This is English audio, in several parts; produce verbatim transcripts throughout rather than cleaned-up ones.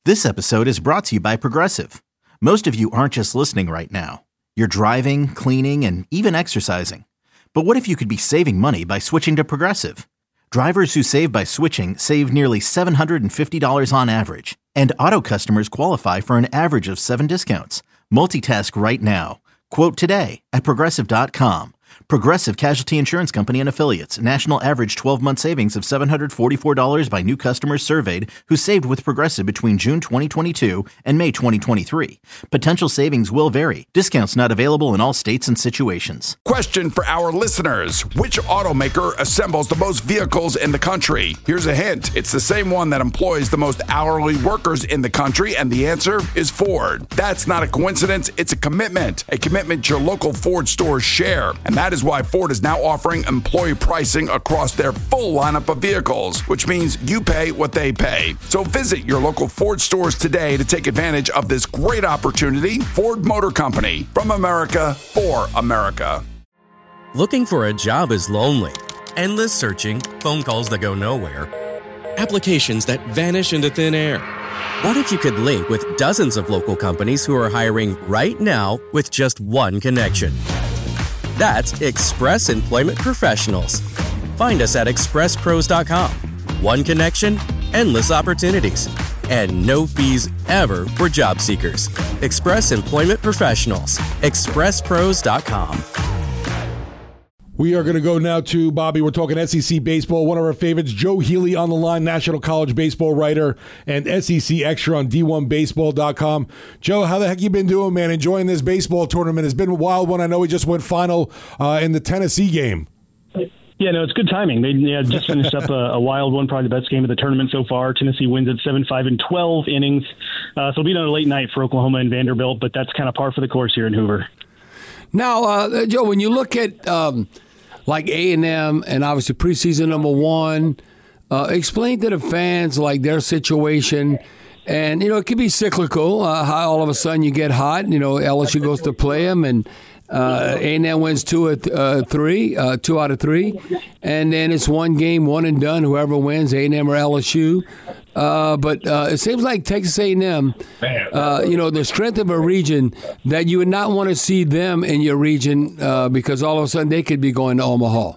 This episode is brought to you by Progressive. Most of you aren't just listening right now. You're driving, cleaning, and even exercising. But what if you could be saving money by switching to Progressive? Drivers who save by switching save nearly seven hundred fifty dollars on average. And auto customers qualify for an average of seven discounts. Multitask right now. Quote today at Progressive dot com. Progressive Casualty Insurance Company and Affiliates. National average twelve-month savings of seven hundred forty-four dollars by new customers surveyed who saved with Progressive between June twenty twenty-two and May twenty twenty-three. Potential savings will vary. Discounts not available in all states and situations. Question for our listeners. Which automaker assembles the most vehicles in the country? Here's a hint. It's the same one that employs the most hourly workers in the country, and the answer is Ford. That's not a coincidence. It's a commitment. A commitment your local Ford stores share. And that is why Ford is now offering employee pricing across their full lineup of vehicles, which means you pay what they pay. So visit your local Ford stores today to take advantage of this great opportunity. Ford Motor Company, from America for America. Looking for a job is lonely. Endless searching, phone calls that go nowhere, applications that vanish into thin air. What if you could link with dozens of local companies who are hiring right now with just one connection? That's Express Employment Professionals. Find us at express pros dot com. One connection, endless opportunities, and no fees ever for job seekers. Express Employment Professionals. express pros dot com. We are going to go now to Bobby. We're talking S E C baseball. One of our favorites, Joe Healy, on the line, National College Baseball writer and S E C extra on D one baseball dot com. Joe, how the heck you been doing, man? Enjoying this baseball tournament? It's been a wild one. I know we just went final uh, in the Tennessee game. Yeah, no, it's good timing. They yeah, just finished up a, a wild one, probably the best game of the tournament so far. Tennessee wins at seven five in twelve innings. Uh, so it'll be another late night for Oklahoma and Vanderbilt, but that's kind of par for the course here in Hoover. Now, uh, Joe, when you look at um, like A and M and obviously preseason number one, uh, explain to the fans like their situation. And, you know, it could be cyclical, uh, how all of a sudden you get hot. You know, L S U goes to play them, and uh, A and M wins two of uh, three, uh, two out of three. And then it's one game, one and done, whoever wins, A and M or L S U. Uh, but uh, it seems like Texas A and M, uh, you know, the strength of a region that you would not want to see them in your region uh, because all of a sudden they could be going to Omaha.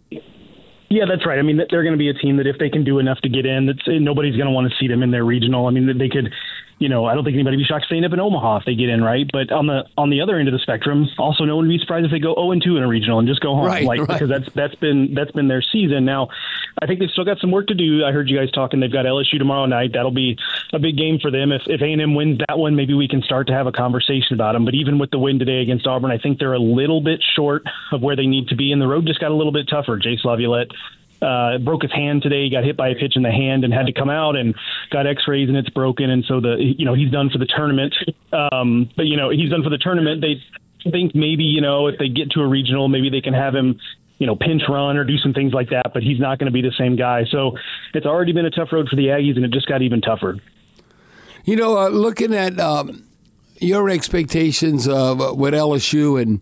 Yeah, that's right. I mean, they're going to be a team that if they can do enough to get in, that's, nobody's going to want to see them in their regional. I mean, they could, you know, I don't think anybody would be shocked if they end up in Omaha if they get in, right? But on the on the other end of the spectrum, also no one would be surprised if they go oh and two in a regional and just go home, right, like right. because that's that's been that's been their season. Now, I think they've still got some work to do. I heard you guys talking. They've got L S U tomorrow night. That'll be a big game for them. If if A and M wins that one, maybe we can start to have a conversation about them. But even with the win today against Auburn, I think they're a little bit short of where they need to be, and the road just got a little bit tougher. Jace Laviolette Uh, broke his hand today. He got hit by a pitch in the hand and had to come out and got x-rays and it's broken. And so the, you know, he's done for the tournament. Um, but, you know, he's done for the tournament. They think maybe, you know, if they get to a regional, maybe they can have him, you know, pinch run or do some things like that, but he's not going to be the same guy. So it's already been a tough road for the Aggies and it just got even tougher. You know, uh, looking at um, your expectations uh, with L S U and,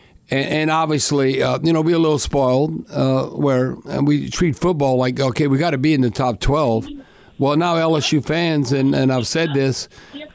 And obviously, uh, you know, we're a little spoiled uh, where we treat football like, okay, we got to be in the top twelve. Well, now L S U fans, and, and I've said this,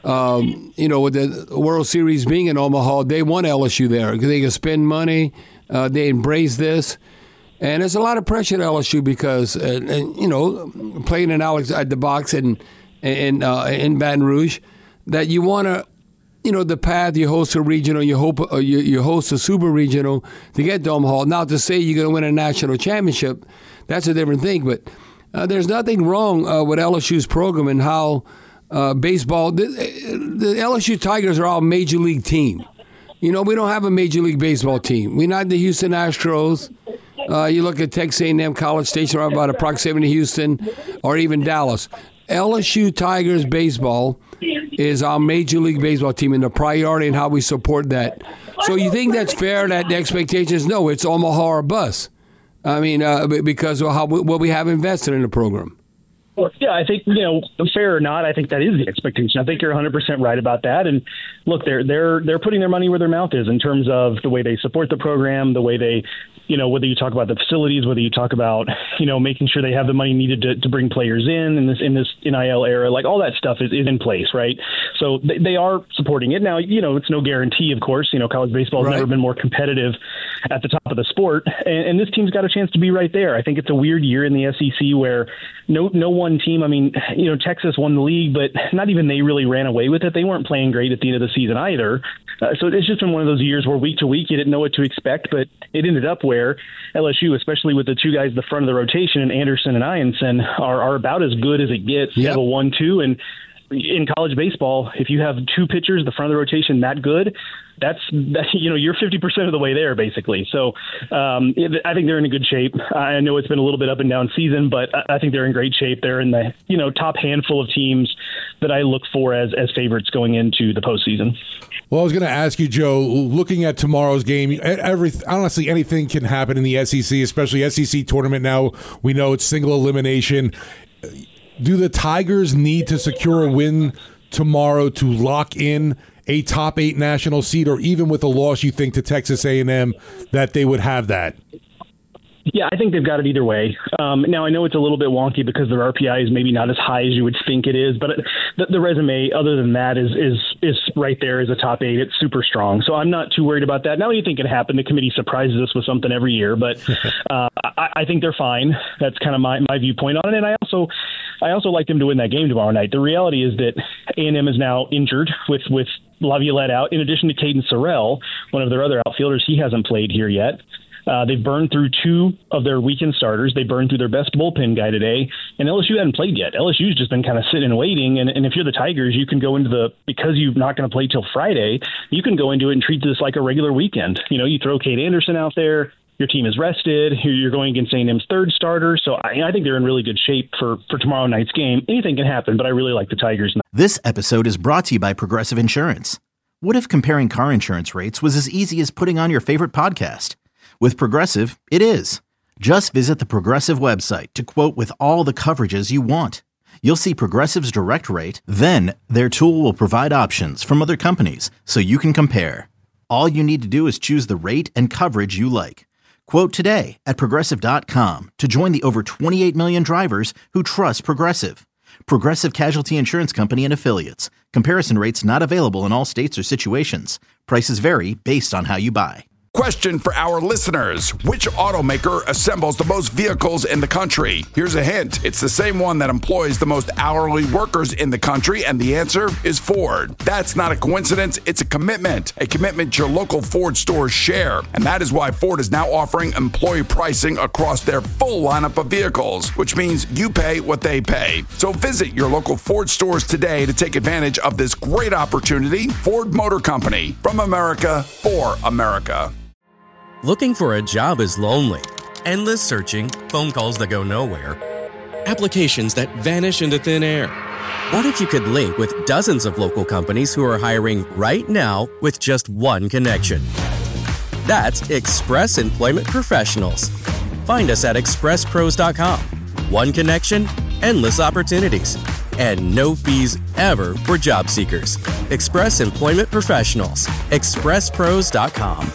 um, you know, with the World Series being in Omaha, they want L S U there because they can spend money. Uh, they embrace this. And there's a lot of pressure at L S U because, uh, and, you know, playing in Alex at the box and, and, uh, in Baton Rouge, that you want to, you know, the path, you host a regional, you hope uh, you, you host a super regional to get to Omaha. Now, to say you're going to win a national championship, that's a different thing. But uh, there's nothing wrong uh, with L S U's program and how uh, baseball, the, the L S U Tigers are all major league team. You know, we don't have a major league baseball team. We're not the Houston Astros. Uh, you look at Texas A and M, College Station, right about a proximity to Houston, or even Dallas. L S U Tigers baseball is our Major League Baseball team and the priority and how we support that. So you think that's fair, that the expectation is, no, it's Omaha or bust? I mean, uh, because of how what we have invested in the program. Well, yeah, I think, you know, fair or not, I think that is the expectation. I think you're one hundred percent right about that. And look, they're they're they're putting their money where their mouth is in terms of the way they support the program, the way they you know, whether you talk about the facilities, whether you talk about, you know, making sure they have the money needed to, to bring players in in this in this N I L era, like all that stuff is, is in place, right? So they, they are supporting it. Now, you know, it's no guarantee, of course. You know, college baseball has right. never been more competitive at the top of the sport, and, and this team's got a chance to be right there. I think it's a weird year in the S E C where no no one team, I mean, you know, Texas won the league, but not even they really ran away with it. They weren't playing great at the end of the season either. Uh, so it's just been one of those years where week to week you didn't know what to expect, but it ended up where L S U, especially with the two guys at the front of the rotation, and Anderson and Ianson, are, are about as good as it gets. Yep. You have a one two, and in college baseball, if you have two pitchers at the front of the rotation that good, that's that, you know, you're fifty percent of the way there, basically. So um, I think they're in a good shape. I know it's been a little bit up and down season, but I think they're in great shape. They're in the, you know, top handful of teams that I look for as as favorites going into the postseason. Well, I was going to ask you, Joe, looking at tomorrow's game, every, honestly, anything can happen in the S E C, especially S E C tournament now. We know it's single elimination. Do the Tigers need to secure a win tomorrow to lock in a top eight national seed, or even with a loss, you think, to Texas A and M, that they would have that? Yeah, I think they've got it either way. Um, now, I know it's a little bit wonky because their R P I is maybe not as high as you would think it is, but the, the resume, other than that, is is is right there as a top eight. It's super strong. So I'm not too worried about that. Now, anything can happen. The committee surprises us with something every year, but uh, I, I think they're fine. That's kind of my, my viewpoint on it. And I also I also like them to win that game tomorrow night. The reality is that A and M is now injured with, with Laviolette out. In addition to Caden Sorrell, one of their other outfielders, he hasn't played here yet. Uh, they've burned through two of their weekend starters. They burned through their best bullpen guy today, and L S U hadn't played yet. L S U's just been kind of sitting and waiting, and, and if you're the Tigers, you can go into the, because you're not going to play till Friday, you can go into it and treat this like a regular weekend. You know, you throw Cade Anderson out there, your team is rested, you're going against A and M's third starter, so I, I think they're in really good shape for, for tomorrow night's game. Anything can happen, but I really like the Tigers. This episode is brought to you by Progressive Insurance. What if comparing car insurance rates was as easy as putting on your favorite podcast? With Progressive, it is. Just visit the Progressive website to quote with all the coverages you want. You'll see Progressive's direct rate, then their tool will provide options from other companies so you can compare. All you need to do is choose the rate and coverage you like. Quote today at Progressive dot com to join the over twenty-eight million drivers who trust Progressive. Progressive Casualty Insurance Company and Affiliates. Comparison rates not available in all states or situations. Prices vary based on how you buy. Question for our listeners. Which automaker assembles the most vehicles in the country? Here's a hint. It's the same one that employs the most hourly workers in the country, and the answer is Ford. That's not a coincidence. It's a commitment. A commitment your local Ford stores share. And that is why Ford is now offering employee pricing across their full lineup of vehicles, which means you pay what they pay. So visit your local Ford stores today to take advantage of this great opportunity. Ford Motor Company. From America, for America. Looking for a job is lonely. Endless searching, phone calls that go nowhere, applications that vanish into thin air. What if you could link with dozens of local companies who are hiring right now with just one connection? That's Express Employment Professionals. Find us at express pros dot com. One connection, endless opportunities, and no fees ever for job seekers. Express Employment Professionals. express pros dot com.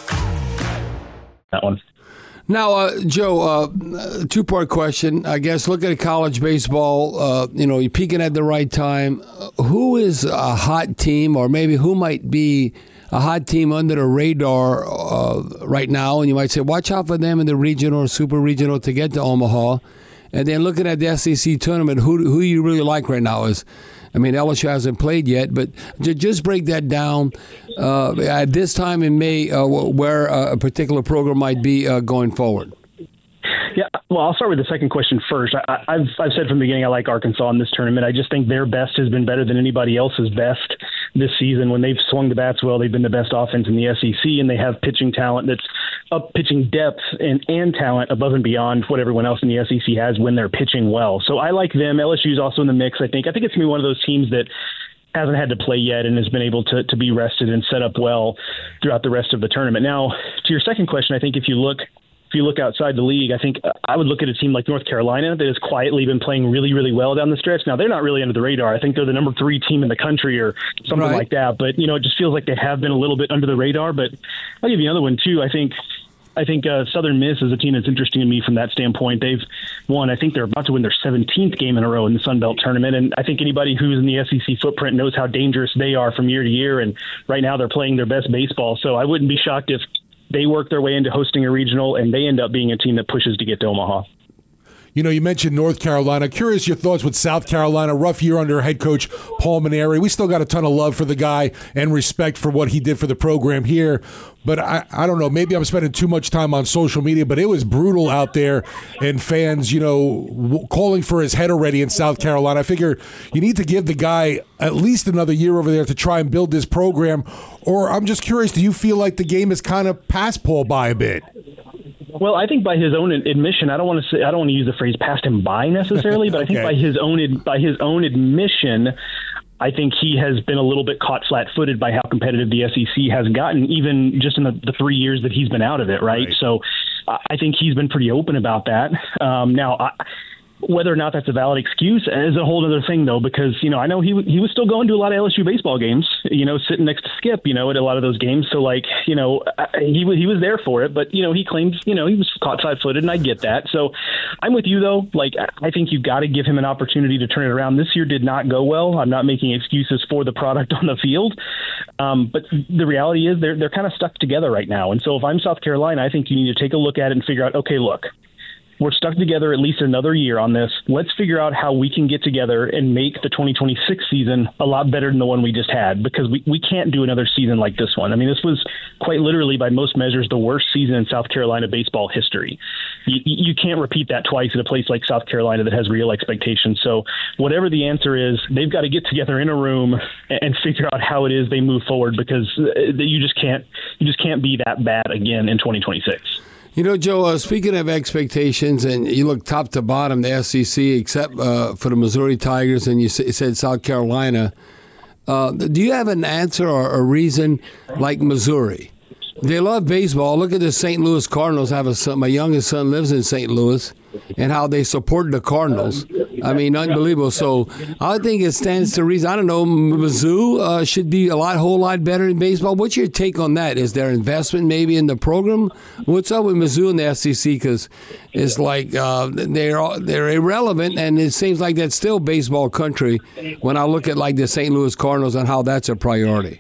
That one. Now, uh, Joe, uh, two-part question. I guess look at college baseball. Uh, you know, you're peaking at the right time. Who is a hot team, or maybe who might be a hot team under the radar uh, right now? And you might say, watch out for them in the regional or super regional to get to Omaha. And then looking at the S E C tournament, who who you really like right now is, I mean, L S U hasn't played yet, but just break that down uh, at this time in May, uh, where a particular program might be uh, going forward. Yeah, well, I'll start with the second question first. I, I've I've said from the beginning I like Arkansas in this tournament. I just think their best has been better than anybody else's best this season. When they've swung the bats well, they've been the best offense in the S E C, and they have pitching talent that's up, pitching depth and, and talent above and beyond what everyone else in the S E C has when they're pitching well. So I like them. L S U's also in the mix, I think. I think it's going to be one of those teams that hasn't had to play yet and has been able to, to be rested and set up well throughout the rest of the tournament. Now, to your second question, I think if you look If you look outside the league, I think I would look at a team like North Carolina that has quietly been playing really, really well down the stretch. Now, they're not really under the radar. I think they're the number three team in the country or something right. like that. But, you know, it just feels like they have been a little bit under the radar. But I'll give you another one, too. I think I think uh, Southern Miss is a team that's interesting to me from that standpoint. They've won, I think they're about to win their seventeenth game in a row in the Sun Belt tournament. And I think anybody who's in the S E C footprint knows how dangerous they are from year to year. And right now they're playing their best baseball. So I wouldn't be shocked if they work their way into hosting a regional and they end up being a team that pushes to get to Omaha. You know, you mentioned North Carolina. Curious your thoughts with South Carolina. Rough year under head coach Paul Mainieri. We still got a ton of love for the guy and respect for what he did for the program here. But I, I don't know, maybe I'm spending too much time on social media, but it was brutal out there and fans, you know, w- calling for his head already in South Carolina. I figure you need to give the guy at least another year over there to try and build this program. Or I'm just curious, do you feel like the game is kind of passed Paul by a bit? Well, I think by his own admission, I don't want to say I don't want to use the phrase "passed him by" necessarily, but I think Okay. by his own by his own admission, I think he has been a little bit caught flat-footed by how competitive the S E C has gotten, even just in the, the three years that he's been out of it. Right. Right. So, uh, I think he's been pretty open about that. Um, now. I, Whether or not that's a valid excuse is a whole other thing, though, because, you know, I know he he was still going to a lot of L S U baseball games, you know, sitting next to Skip, you know, at a lot of those games. So, like, you know, he, he was there for it. But, you know, he claims, you know, he was caught flat-footed, and I get that. So I'm with you, though. Like, I think you've got to give him an opportunity to turn it around. This year did not go well. I'm not making excuses for the product on the field. Um, but the reality is they're, they're kind of stuck together right now. And so if I'm South Carolina, I think you need to take a look at it and figure out, okay, look, we're stuck together at least another year on this. Let's figure out how we can get together and make the twenty twenty-six season a lot better than the one we just had, because we, we can't do another season like this one. I mean, this was quite literally, by most measures, the worst season in South Carolina baseball history. You, you can't repeat that twice at a place like South Carolina that has real expectations. So whatever the answer is, they've got to get together in a room and, and figure out how it is they move forward, because you just can't you just can't be that bad again in twenty twenty-six. You know, Joe, uh, speaking of expectations, and you look top to bottom, the S E C, except uh, for the Missouri Tigers, and you s- said South Carolina, uh, do you have an answer or a reason like Missouri? They love baseball. Look at the Saint Louis Cardinals. I have a son, my youngest son lives in Saint Louis, and how they support the Cardinals. I mean, unbelievable. So I think it stands to reason. I don't know, Mizzou uh, should be a lot, whole lot better in baseball. What's your take on that? Is there investment maybe in the program? What's up with Mizzou and the S E C? Because it's like uh, they're all, they're irrelevant, and it seems like that's still baseball country when I look at like the Saint Louis Cardinals and how that's a priority.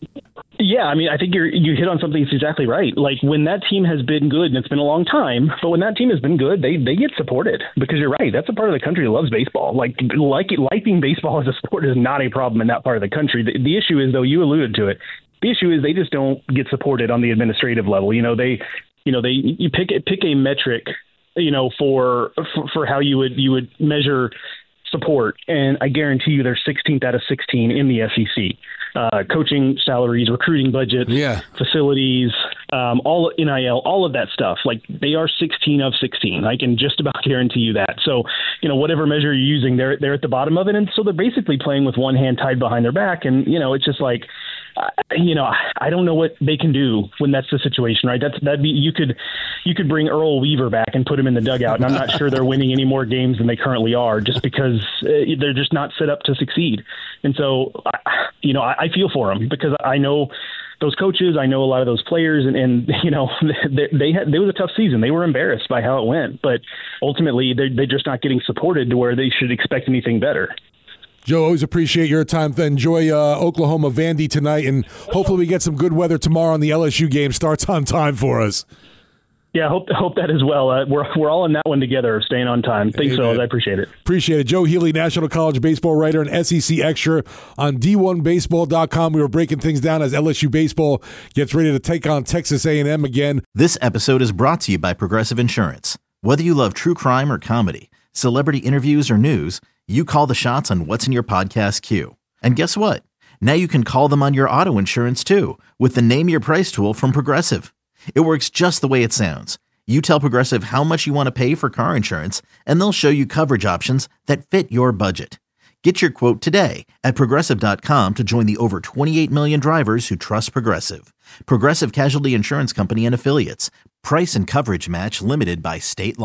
Yeah, I mean, I think you're, you hit on something that's exactly right. Like, when that team has been good, and it's been a long time, but when that team has been good, they they get supported, because you're right. That's a part of the country that loves baseball. Like, like liking baseball as a sport is not a problem in that part of the country. The, the issue is, though, you alluded to it. The issue is they just don't get supported on the administrative level. You know, they, you know, they you pick pick a metric, you know, for for, for how you would you would measure support, and I guarantee you they're sixteenth out of sixteen in the S E C. Uh, coaching salaries, recruiting budgets, yeah. facilities, um, all N I L, all of that stuff. Like, they are sixteen of sixteen. I can just about guarantee you that. So, you know, whatever measure you're using, they're they're at the bottom of it, and so they're basically playing with one hand tied behind their back. And you know, it's just like, uh, you know, I don't know what they can do when that's the situation, right? That's that'd be you could you could bring Earl Weaver back and put him in the dugout, and I'm not sure they're winning any more games than they currently are, just because uh, they're just not set up to succeed. And so, I, you know, I, I feel for them, because I know those coaches, I know a lot of those players, and, and you know, they, they had, it was a tough season. They were embarrassed by how it went, but ultimately they're, they're just not getting supported to where they should expect anything better. Joe, always appreciate your time. Enjoy uh, Oklahoma Vandy tonight, and hopefully we get some good weather tomorrow, and the L S U game starts on time for us. Yeah, I hope hope that as well. Uh, we're we're all in that one together, staying on time. Thanks, fellas. I appreciate it. Appreciate it. Joe Healy, National College Baseball writer and S E C extra on D one baseball dot com. We were breaking things down as L S U baseball gets ready to take on Texas A and M again. This episode is brought to you by Progressive Insurance. Whether you love true crime or comedy, celebrity interviews or news, you call the shots on what's in your podcast queue. And guess what? Now you can call them on your auto insurance too, with the Name Your Price tool from Progressive. It works just the way it sounds. You tell Progressive how much you want to pay for car insurance, and they'll show you coverage options that fit your budget. Get your quote today at Progressive dot com to join the over twenty-eight million drivers who trust Progressive. Progressive Casualty Insurance Company and Affiliates. Price and coverage match limited by state law.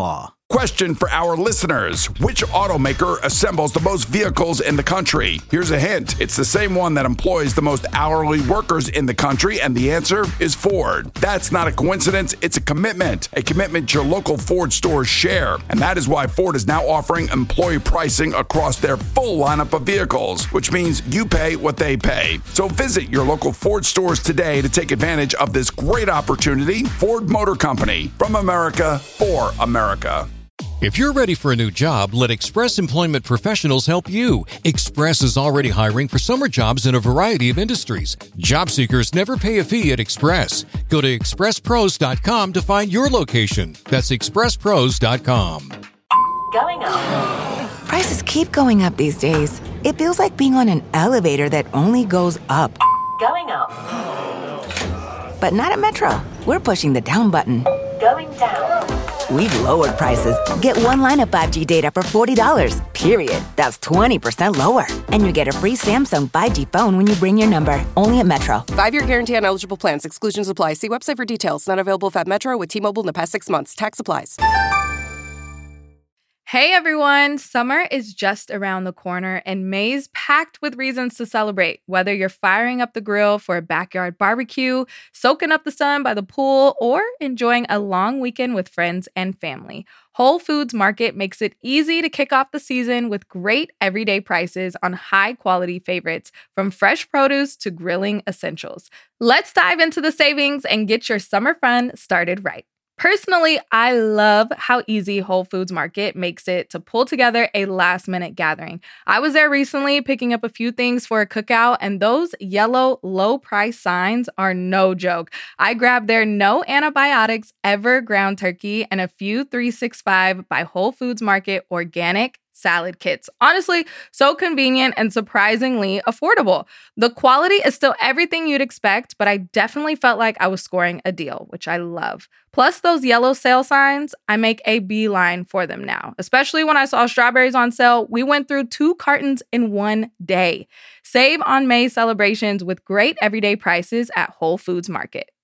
Question for our listeners. Which automaker assembles the most vehicles in the country? Here's a hint. It's the same one that employs the most hourly workers in the country, and the answer is Ford. That's not a coincidence. It's a commitment. A commitment your local Ford stores share. And that is why Ford is now offering employee pricing across their full lineup of vehicles, which means you pay what they pay. So visit your local Ford stores today to take advantage of this great opportunity. Ford Motor Company, from America for America. If you're ready for a new job, let Express Employment Professionals help you. Express is already hiring for summer jobs in a variety of industries. Job seekers never pay a fee at Express. Go to express pros dot com to find your location. That's express pros dot com. Going up. Prices keep going up these days. It feels like being on an elevator that only goes up. Going up. But not at Metro. We're pushing the down button. Going down. We've lowered prices. Get one line of five G data for forty dollars, period. That's twenty percent lower. And you get a free Samsung five G phone when you bring your number. Only at Metro. Five-year guarantee on eligible plans. Exclusions apply. See website for details. Not available at Metro with T-Mobile in the past six months. Tax applies. Hey everyone, summer is just around the corner and May's packed with reasons to celebrate. Whether you're firing up the grill for a backyard barbecue, soaking up the sun by the pool, or enjoying a long weekend with friends and family, Whole Foods Market makes it easy to kick off the season with great everyday prices on high-quality favorites, from fresh produce to grilling essentials. Let's dive into the savings and get your summer fun started right. Personally, I love how easy Whole Foods Market makes it to pull together a last-minute gathering. I was there recently picking up a few things for a cookout, and those yellow low-price signs are no joke. I grabbed their no antibiotics ever ground turkey and a few three sixty-five by Whole Foods Market organic salad kits. Honestly, so convenient and surprisingly affordable. The quality is still everything you'd expect, but I definitely felt like I was scoring a deal, which I love. Plus those yellow sale signs, I make a beeline for them now. Especially when I saw strawberries on sale, we went through two cartons in one day. Save on May celebrations with great everyday prices at Whole Foods Market.